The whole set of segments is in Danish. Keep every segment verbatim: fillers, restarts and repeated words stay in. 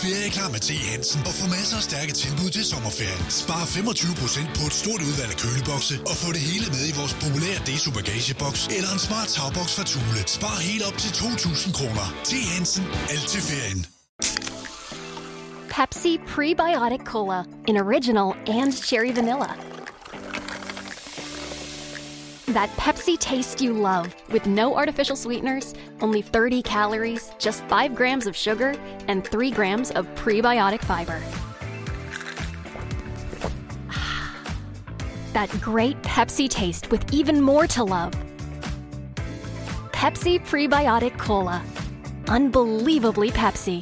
Ferieklar med T. Hansen og få masser af stærke tilbud til sommerferien. Spar femogtyve procent på et stort udvalg af kølebokse og få det hele med i vores populære Deso bagageboks eller en smart tagboks fra Thule. Spar helt op til to tusind kroner. T. Hansen. Alt til ferien. Pepsi Prebiotic Cola in original and cherry vanilla. That Pepsi taste you love, with no artificial sweeteners, only thirty calories, just five grams of sugar, and three grams of prebiotic fiber. That great Pepsi taste with even more to love. Pepsi Prebiotic Cola. Unbelievably Pepsi.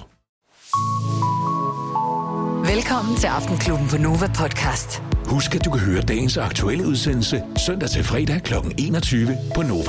Velkommen til Aftenklubben på Nova Podcast. Husk, at du kan høre dagens aktuelle udsendelse søndag til fredag kl. enogtyve på Nova.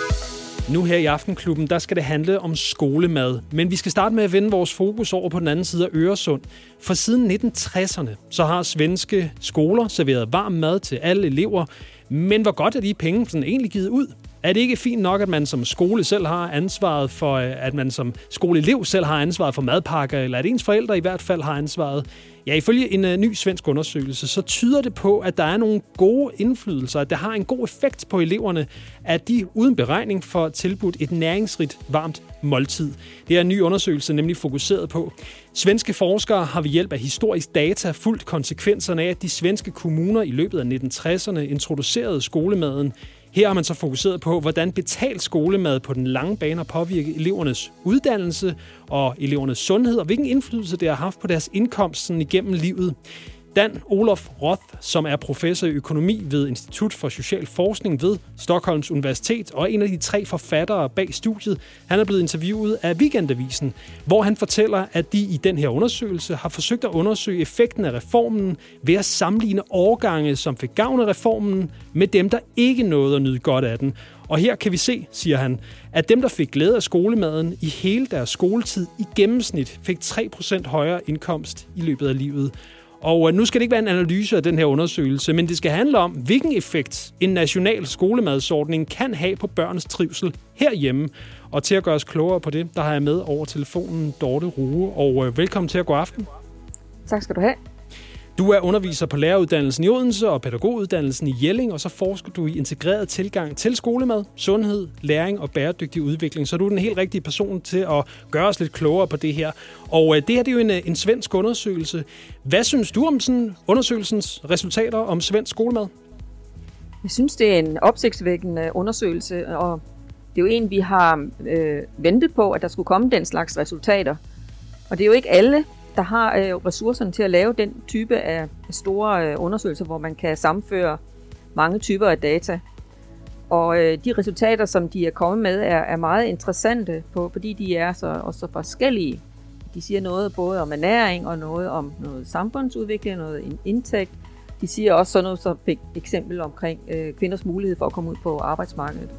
Nu her i Aftenklubben, der skal det handle om skolemad. Men vi skal starte med at vende vores fokus over på den anden side af Øresund. For siden nitten tresserne, så har svenske skoler serveret varm mad til alle elever. Men hvor godt er de penge sådan egentlig givet ud? Er det ikke fint nok, at man som skole selv har ansvaret for, at man som skoleelev selv har ansvaret for madpakker, eller at ens forældre i hvert fald har ansvaret? Ja, ifølge en uh, ny svensk undersøgelse, så tyder det på, at der er nogle gode indflydelser, at det har en god effekt på eleverne, at de uden beregning får tilbudt et næringsrigt, varmt måltid. Det er en ny undersøgelse nemlig fokuseret på. Svenske forskere har ved hjælp af historisk data fulgt konsekvenserne af, at de svenske kommuner i løbet af nitten tresserne introducerede skolemaden. Her har man så fokuseret på, hvordan betalt skolemad på den lange bane har påvirket elevernes uddannelse og elevernes sundhed, og hvilken indflydelse det har haft på deres indkomst sådan igennem livet. Dan Olof Roth, som er professor i økonomi ved Institut for Social Forskning ved Stockholms Universitet, og en af de tre forfattere bag studiet, han er blevet interviewet af Weekendavisen, hvor han fortæller, at de i den her undersøgelse har forsøgt at undersøge effekten af reformen ved at sammenligne årgange, som fik gavn af reformen, med dem, der ikke nåede at nyde godt af den. Og her kan vi se, siger han, at dem, der fik glæde af skolemaden i hele deres skoletid, i gennemsnit fik tre procent højere indkomst i løbet af livet. Og nu skal det ikke være en analyse af den her undersøgelse, men det skal handle om, hvilken effekt en national skolemadsordning kan have på børns trivsel herhjemme. Og til at gøre os klogere på det, der har jeg med over telefonen Dorte Rue, og velkommen til at gå aften. Tak skal du have. Du er underviser på læreruddannelsen i Odense og pædagoguddannelsen i Jelling, og så forsker du i integreret tilgang til skolemad, sundhed, læring og bæredygtig udvikling. Så du er den helt rigtige person til at gøre os lidt klogere på det her. Og det her det er jo en, en svensk undersøgelse. Hvad synes du om sådan undersøgelsens resultater om svensk skolemad? Jeg synes, det er en opsigtsvækkende undersøgelse, og det er jo en, vi har øh, ventet på, at der skulle komme den slags resultater. Og det er jo ikke alle, der har øh, ressourcerne til at lave den type af store øh, undersøgelser, hvor man kan sammenføre mange typer af data. Og øh, de resultater, som de er kommet med, er, er meget interessante, på, fordi de er så, også så forskellige. De siger noget både om ernæring og noget om noget samfundsudvikling, noget indtægt. De siger også sådan noget som et eksempel omkring øh, kvinders mulighed for at komme ud på arbejdsmarkedet.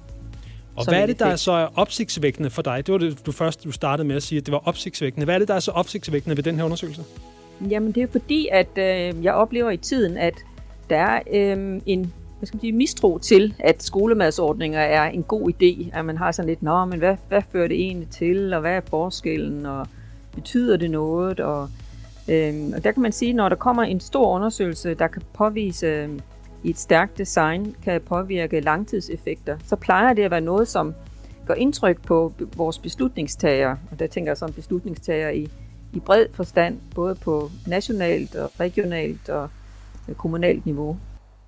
Og hvad er det, der er så opsigtsvækkende for dig? Det var det, du først du startede med at sige, at det var opsigtsvækkende. Hvad er det, der er så opsigtsvækkende ved den her undersøgelse? Jamen, det er fordi, at øh, jeg oplever i tiden, at der er øh, en hvad skal man sige, mistro til, at skolemadsordninger er en god idé. At man har sådan lidt, nå, men hvad, hvad fører det egentlig til, og hvad er forskellen, og betyder det noget? Og, øh, og der kan man sige, når der kommer en stor undersøgelse, der kan påvise øh, i et stærkt design, kan påvirke langtidseffekter, så plejer det at være noget, som gør indtryk på vores beslutningstagere. Og der tænker jeg som beslutningstagere i, i bred forstand, både på nationalt og regionalt og kommunalt niveau.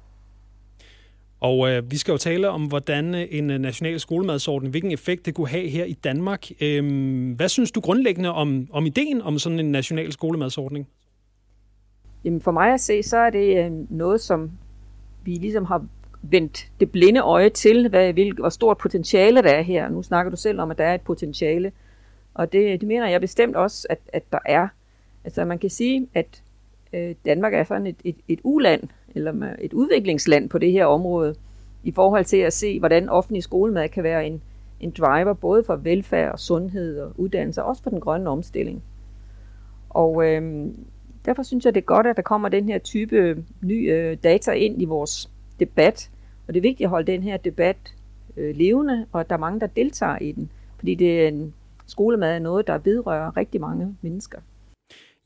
Og øh, vi skal jo tale om, hvordan en national skolemadsordning, hvilken effekt det kunne have her i Danmark. Øhm, hvad synes du grundlæggende om, om ideen om sådan en national skolemadsordning? Jamen for mig at se, så er det øh, noget, som vi ligesom har vendt det blinde øje til, hvad, hvilket, hvor stort potentiale der er her. Nu snakker du selv om, at der er et potentiale, og det, det mener jeg bestemt også, at, at der er. Altså man kan sige, at øh, Danmark er sådan et, et, et u-land, eller et udviklingsland på det her område, i forhold til at se, hvordan offentlig skolemad kan være en, en driver, både for velfærd og sundhed og uddannelse, og også for den grønne omstilling. Og øh, derfor synes jeg, det er godt, at der kommer den her type nye øh, data ind i vores debat. Og det er vigtigt at holde den her debat øh, levende, og at der er mange, der deltager i den. Fordi det er en skolemad er noget, der vedrører rigtig mange mennesker.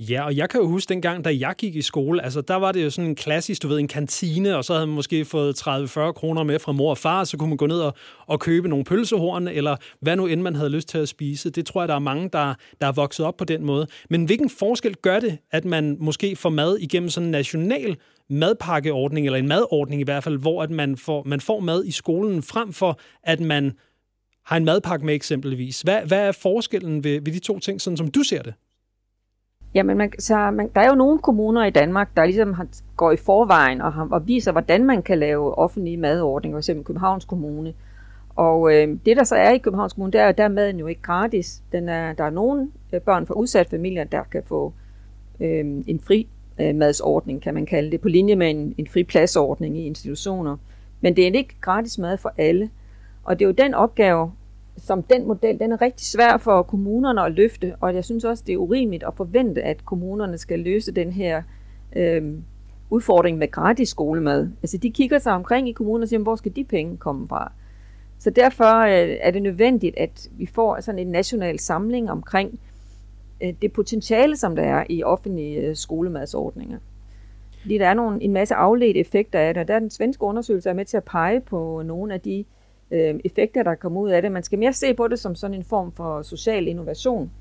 Ja, og jeg kan jo huske dengang, da jeg gik i skole, altså der var det jo sådan en klassisk, du ved, en kantine, og så havde man måske fået tredive til fyrre kroner med fra mor og far, så kunne man gå ned og, og købe nogle pølsehorn, eller hvad nu end man havde lyst til at spise. Det tror jeg, der er mange, der, der er vokset op på den måde. Men hvilken forskel gør det, at man måske får mad igennem sådan en national madpakkeordning, eller en madordning i hvert fald, hvor at man får, man får mad i skolen, frem for at man har en madpakke med eksempelvis. Hvad, hvad er forskellen ved, ved de to ting, sådan som du ser det? Jamen, man, så man, der er jo nogle kommuner i Danmark, der ligesom har, går i forvejen og, har, og viser, hvordan man kan lave offentlige madordninger, f.eks. Københavns Kommune. Og øh, det, der så er i Københavns Kommune, det er, at der er maden jo ikke gratis. Den er, der er nogle øh, børn fra udsatte familier, der kan få øh, en fri øh, madsordning, kan man kalde det, på linje med en, en fri pladsordning i institutioner. Men det er ikke gratis mad for alle. Og det er jo den opgave, som den model, den er rigtig svær for kommunerne at løfte, og jeg synes også, det er urimeligt at forvente, at kommunerne skal løse den her øh, udfordring med gratis skolemad. Altså de kigger sig omkring i kommunen og siger, hvor skal de penge komme fra? Så derfor øh, er det nødvendigt, at vi får sådan en national samling omkring øh, det potentiale, som der er i offentlige øh, skolemadsordninger. Fordi der er nogle, en masse afledte effekter af det, og der er den svenske undersøgelse, der er med til at pege på nogle af de effekter, der kommer ud af det. Man skal mere se på det som sådan en form for social innovation.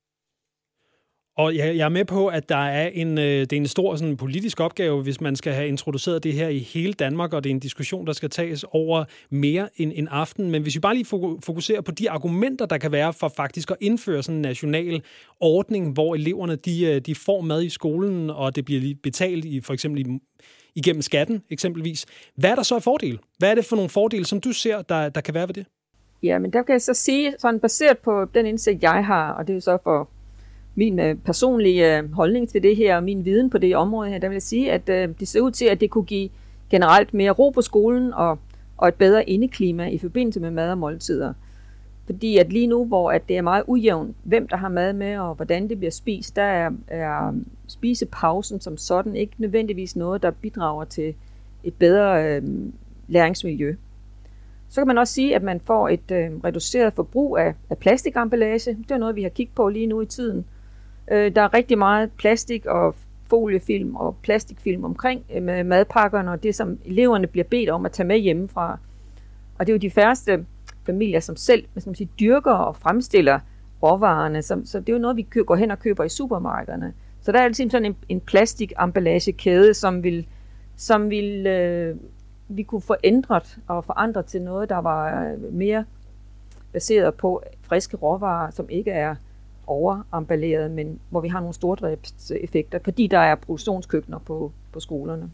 Og jeg er med på, at der er en, det er en stor sådan, politisk opgave, hvis man skal have introduceret det her i hele Danmark, og det er en diskussion, der skal tages over mere end en aften. Men hvis vi bare lige fokuserer på de argumenter, der kan være for faktisk at indføre sådan en national ordning, hvor eleverne de, de får mad i skolen, og det bliver betalt i for eksempel i igennem skatten eksempelvis. Hvad er der så af fordel? Hvad er det for nogle fordele, som du ser, der, der kan være ved det? Ja, men der kan jeg så sige, sådan baseret på den indsigt, jeg har, og det er jo så for min uh, personlige uh, holdning til det her, og min viden på det område her, der vil jeg sige, at uh, det ser ud til, at det kunne give generelt mere ro på skolen, og, og et bedre indeklima i forbindelse med mad og måltider. Fordi at lige nu, hvor at det er meget ujævnt, hvem der har mad med, og hvordan det bliver spist, der er, er spisepausen som sådan ikke nødvendigvis noget, der bidrager til et bedre øh, læringsmiljø. Så kan man også sige, at man får et øh, reduceret forbrug af, af plastikemballage. Det er noget, vi har kigget på lige nu i tiden. Øh, der er rigtig meget plastik og foliefilm og plastikfilm omkring øh, med madpakkerne, og det, som eleverne bliver bedt om at tage med hjemmefra. Og det er jo de færreste familier, som selv hvad skal man sige, dyrker og fremstiller råvarerne. Så, så det er jo noget, vi køber, går hen og køber i supermarkederne. Så der er altid sådan en, en plastikemballagekæde, som vil, som vil øh, vi kunne få ændret og forandret til noget, der var mere baseret på friske råvarer, som ikke er overemballeret, men hvor vi har nogle stordriftseffekter, fordi der er produktionskøkkener på, på skolerne.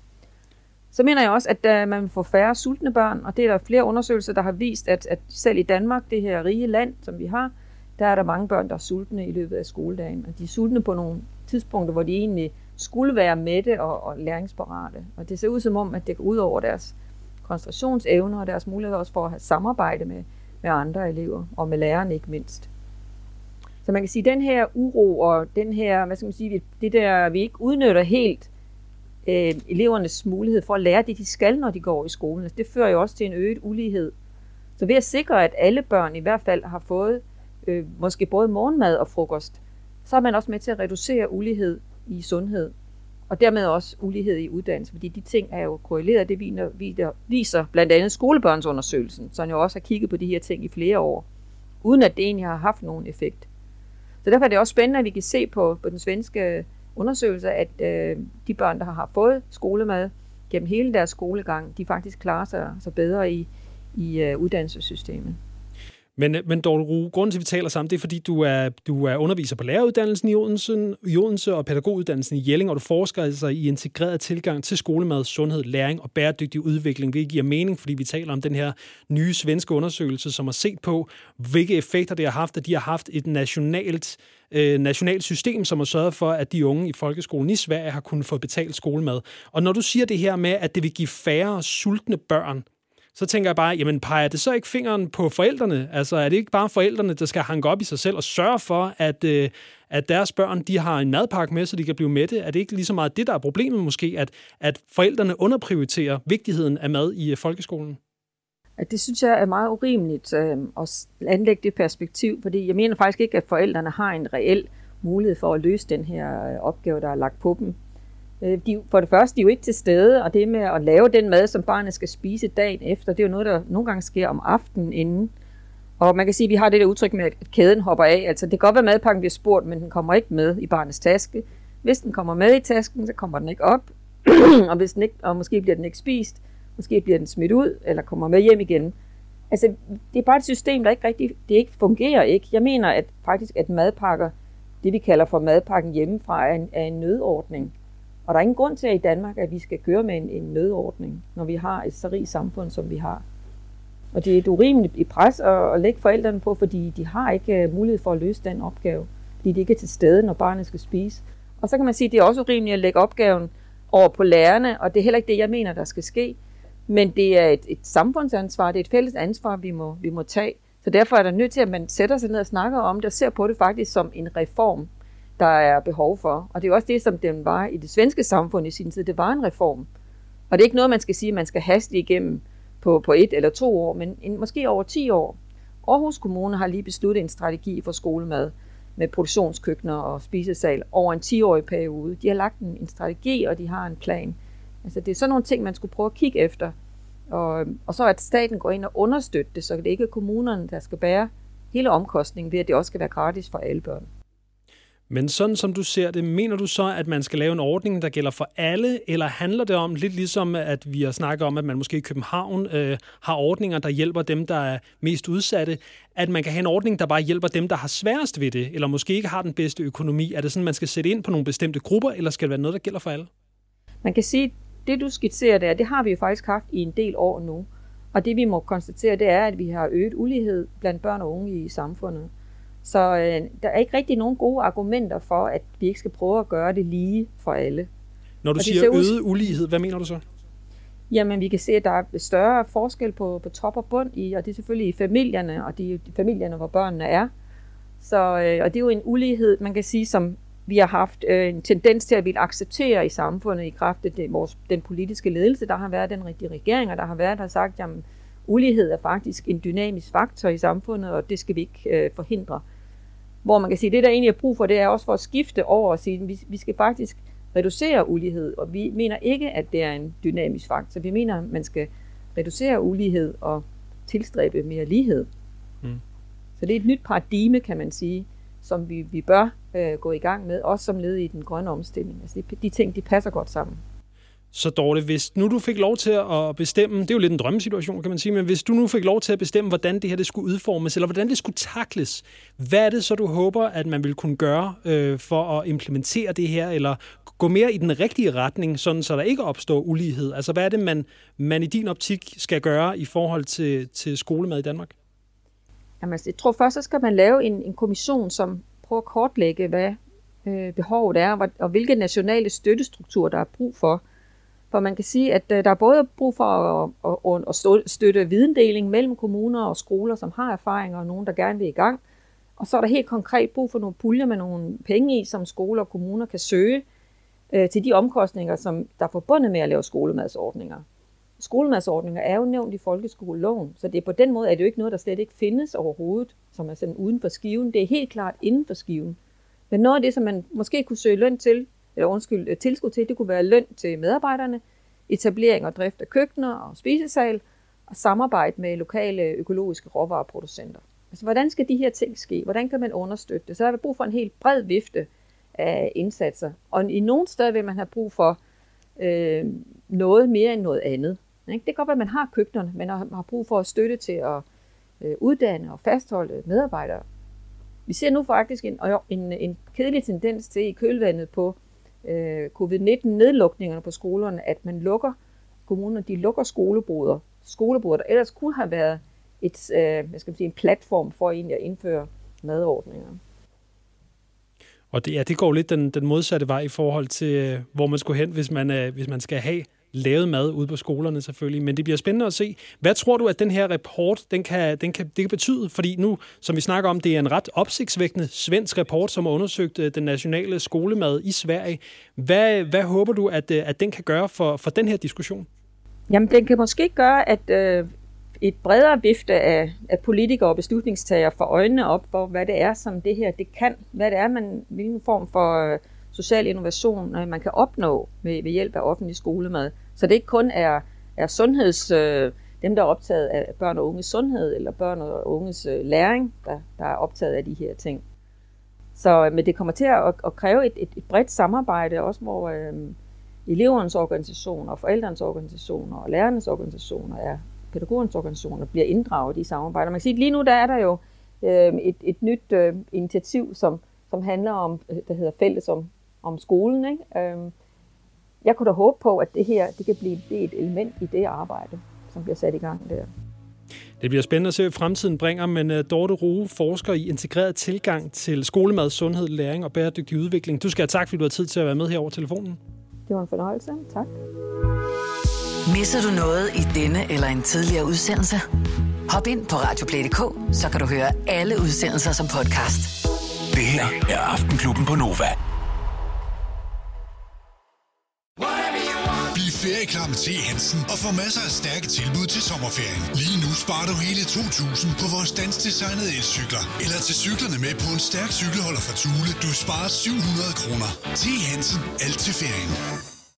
Så mener jeg også, at uh, man får færre sultne børn, og det er der flere undersøgelser, der har vist, at, at selv i Danmark, det her rige land, som vi har, der er der mange børn, der er sultne i løbet af skoledagen. Og de er sultne på nogle tidspunkter, hvor de egentlig skulle være mætte og, og læringsparate. Og det ser ud som om, at det går ud over deres koncentrationsevner og deres mulighed også for at have samarbejde med, med andre elever, og med lærerne ikke mindst. Så man kan sige, at den her uro og den her, hvad skal man sige, det der, vi ikke udnytter helt øh, elevernes mulighed for at lære det, de skal, når de går i skolen, altså det fører jo også til en øget ulighed. Så ved at sikre, at alle børn i hvert fald har fået øh, måske både morgenmad og frokost, så er man også med til at reducere ulighed i sundhed, og dermed også ulighed i uddannelse, fordi de ting er jo korreleret, det viser, viser blandt andet skolebørnsundersøgelsen, som jo også har kigget på de her ting i flere år, uden at det egentlig har haft nogen effekt. Så derfor er det også spændende, at vi kan se på, på den svenske undersøgelse, at øh, de børn, der har fået skolemad gennem hele deres skolegang, de faktisk klarer sig så bedre i, i øh, uddannelsessystemet. Men, men Dorte Rue, grunden til, at vi taler sammen, det er, fordi du er, du er underviser på læreruddannelsen i Odense, i Odense og pædagoguddannelsen i Jelling, og du forsker altså i integreret tilgang til skolemad, sundhed, læring og bæredygtig udvikling, hvilket giver mening, fordi vi taler om den her nye svenske undersøgelse, som har set på, hvilke effekter det har haft, at de har haft et nationalt, øh, nationalt system, som har sørget for, at de unge i folkeskolen i Sverige har kunnet få betalt skolemad. Og når du siger det her med, at det vil give færre sultne børn, så tænker jeg bare, jamen peger det så ikke fingeren på forældrene? Altså er det ikke bare forældrene, der skal hanke op i sig selv og sørge for, at, øh, at deres børn de har en madpakke med, så de kan blive mætte? Er det ikke lige så meget det, der er problemet måske, at, at forældrene underprioriterer vigtigheden af mad i folkeskolen? Det synes jeg er meget urimeligt øh, at anlægge det perspektiv, fordi jeg mener faktisk ikke, at forældrene har en reel mulighed for at løse den her opgave, der er lagt på dem. De, for det første, de er jo ikke til stede, og det med at lave den mad, som barnet skal spise dagen efter, det er jo noget, der nogle gange sker om aftenen inden. Og man kan sige, at vi har det der udtryk med, at kæden hopper af. Altså det kan godt være, at madpakken bliver spurgt, men den kommer ikke med i barnets taske. Hvis den kommer med i tasken, så kommer den ikke op, og, hvis den ikke, og måske bliver den ikke spist, måske bliver den smidt ud, eller kommer med hjem igen. Altså det er bare et system, der ikke rigtig, det ikke fungerer ikke. Jeg mener at faktisk, at madpakker, det vi kalder for madpakken hjemmefra, er en, er en nødordning. Og der er ingen grund til, at i Danmark, at vi skal køre med en, en nødordning, når vi har et så rigt samfund, som vi har. Og det er et urimeligt i pres at, at lægge forældrene på, fordi de har ikke uh, mulighed for at løse den opgave, fordi de ikke er til stede, når barnet skal spise. Og så kan man sige, at det er også urimeligt at lægge opgaven over på lærerne, og det er heller ikke det, jeg mener, der skal ske. Men det er et, et samfundsansvar, det er et fælles ansvar, vi må, vi må tage. Så derfor er der nødt til, at man sætter sig ned og snakker om det, og ser på det faktisk som en reform, der er behov for. Og det er også det, som den var i det svenske samfund i sin tid. Det var en reform. Og det er ikke noget, man skal sige, at man skal haste igennem på, på et eller to år, men en, måske over ti år. Aarhus Kommune har lige besluttet en strategi for skolemad med produktionskøkkener og spisesal over en ti-årig periode. De har lagt en, en strategi, og de har en plan. Altså det er sådan nogle ting, man skulle prøve at kigge efter. Og, og så at staten går ind og understøtter det, så det ikke er kommunerne, der skal bære hele omkostningen ved, at det også skal være gratis for alle børn. Men sådan som du ser det, mener du så, at man skal lave en ordning, der gælder for alle, eller handler det om, lidt ligesom at vi har snakket om, at man måske i København øh, har ordninger, der hjælper dem, der er mest udsatte, at man kan have en ordning, der bare hjælper dem, der har sværest ved det, eller måske ikke har den bedste økonomi? Er det sådan, man skal sætte ind på nogle bestemte grupper, eller skal det være noget, der gælder for alle? Man kan sige, det du skitserer der, det har vi jo faktisk haft i en del år nu. Og det vi må konstatere, det er, at vi har øget ulighed blandt børn og unge i samfundet. Så øh, der er ikke rigtig nogen gode argumenter for, at vi ikke skal prøve at gøre det lige for alle. Når du siger øget ulighed, hvad mener du så? Jamen, vi kan se, at der er større forskel på, på top og bund, i, og det er selvfølgelig i familierne, og de, de familierne, hvor børnene er. Så, øh, og det er jo en ulighed, man kan sige, som vi har haft øh, en tendens til at ville acceptere i samfundet i kraft af det, vores, den politiske ledelse, der har været, den rigtige regering, og der har været, der har sagt, at ulighed er faktisk en dynamisk faktor i samfundet, og det skal vi ikke øh, forhindre. Hvor man kan sige, at det, der egentlig er brug for, det er også for at skifte over og sige, at vi, vi skal faktisk reducere ulighed, og vi mener ikke, at det er en dynamisk faktor. Vi mener, at man skal reducere ulighed og tilstræbe mere lighed. Mm. Så det er et nyt paradigme, kan man sige, som vi, vi bør øh, gå i gang med, også som led i den grønne omstilling. Altså de, de ting, de passer godt sammen. Så Dorte, hvis nu du fik lov til at bestemme, det er jo lidt en drømmesituation, kan man sige, men hvis du nu fik lov til at bestemme, hvordan det her det skulle udformes, eller hvordan det skulle takles, hvad er det så, du håber, at man vil kunne gøre øh, for at implementere det her, eller gå mere i den rigtige retning, sådan så der ikke opstår ulighed? Altså, hvad er det, man, man i din optik skal gøre i forhold til, til skolemad i Danmark? Jamen, jeg tror først, så skal man lave en, en kommission, som prøver at kortlægge, hvad øh, behovet er, og, og hvilke nationale støttestrukturer, der er brug for. For man kan sige, at der er både brug for at, at, at støtte videndeling mellem kommuner og skoler, som har erfaringer, og nogen, der gerne vil i gang. Og så er der helt konkret brug for nogle puljer med nogle penge i, som skoler og kommuner kan søge øh, til de omkostninger, som der er forbundet med at lave skolemadsordninger. Skolemadsordninger er jo nævnt i folkeskoleloven, så det er på den måde, at det jo ikke noget, der slet ikke findes overhovedet, som er sådan uden for skiven. Det er helt klart inden for skiven. Men noget af det, som man måske kunne søge løn til, eller undskyld, tilskud til, det kunne være løn til medarbejderne, etablering og drift af køkkener og spisesal, og samarbejde med lokale økologiske råvareproducenter. Altså, hvordan skal de her ting ske? Hvordan kan man understøtte det? Så er der brug for en helt bred vifte af indsatser. Og i nogle steder vil man have brug for øh, noget mere end noget andet. Ikke? Det kan godt være, at man har køkkenerne, men har brug for at støtte til at øh, uddanne og fastholde medarbejdere. Vi ser nu faktisk en, en, en kedelig tendens til i kølvandet på øh, covid nitten-nedlukningerne på skolerne, at man lukker kommunerne, de lukker skoleboder, skoleboder, der ellers kunne have været et, øh, hvad skal man sige, en platform for egentlig at indføre madordninger. Og det, ja, det går lidt den, den modsatte vej i forhold til, hvor man skulle hen, hvis man, øh, hvis man skal have lavet mad ude på skolerne selvfølgelig. Men det bliver spændende at se. Hvad tror du, at den her rapport, den kan, den kan, det kan betyde? Fordi nu, som vi snakker om, det er en ret opsigtsvækkende svensk rapport, som har undersøgt den nationale skolemad i Sverige. Hvad, hvad håber du, at, at den kan gøre for, for den her diskussion? Jamen, den kan måske gøre, at øh, et bredere vifte af, af politikere og beslutningstagere for øjnene op for, hvad det er, som det her det kan. Hvad det er, man, hvilken form for uh, social innovation uh, man kan opnå med, ved hjælp af offentlig skolemad. Så det ikke kun er, er sundheds, uh, dem, der er optaget af børn og unges sundhed, eller børn og unges uh, læring, der, der er optaget af de her ting. Så men det kommer til at, at kræve et, et, et bredt samarbejde, også hvor uh, elevernes organisationer, forældrenes organisationer og lærernes organisationer er pædagogernes organisationer bliver inddraget i samarbejde. Man kan sige, at lige nu der er der jo øh, et, et nyt øh, initiativ, som, som handler om, der hedder Fælles om, om skolen. Ikke? Øh, jeg kunne da håbe på, at det her det kan blive et element i det arbejde, som bliver sat i gang der. Det bliver spændende at se, hvad fremtiden bringer, men uh, Dorte Roe, forsker i integreret tilgang til skolemad, sundhed, læring og bæredygtig udvikling. Du skal have tak, fordi du har tid til at være med her over telefonen. Det var en fornøjelse. Tak. Misser du noget i denne eller en tidligere udsendelse? Hop ind på radioplay punktum d k, så kan du høre alle udsendelser som podcast. Det her er Aftenklubben på Nova. Bliv ferieklar med T. Hansen og få masser af stærke tilbud til sommerferien. Lige nu sparer du hele to tusind på vores danskdesignede elcykler. Eller til cyklerne med på en stærk cykelholder fra Thule. Du sparer syv hundrede kroner. T. Hansen. Alt til ferien.